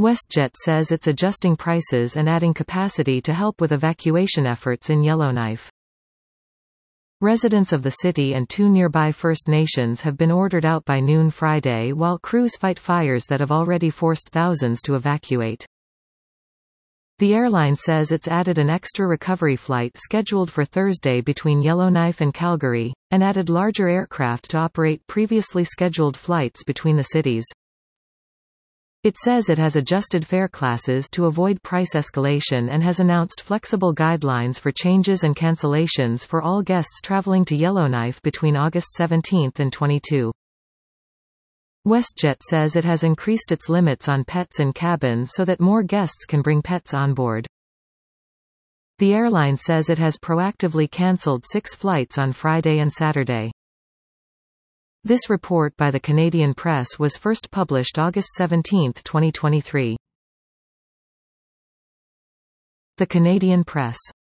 WestJet says it's adjusting prices and adding capacity to help with evacuation efforts in Yellowknife. Residents of the city and 2 nearby First Nations have been ordered out by noon Friday while crews fight fires that have already forced thousands to evacuate. The airline says it's added an extra recovery flight scheduled for Thursday between Yellowknife and Calgary, and added larger aircraft to operate previously scheduled flights between the cities. It says it has adjusted fare classes to avoid price escalation and has announced flexible guidelines for changes and cancellations for all guests traveling to Yellowknife between August 17 and 22. WestJet says it has increased its limits on pets in cabin so that more guests can bring pets on board. The airline says it has proactively cancelled 6 flights on Friday and Saturday. This report by the Canadian Press was first published August 17, 2023. The Canadian Press.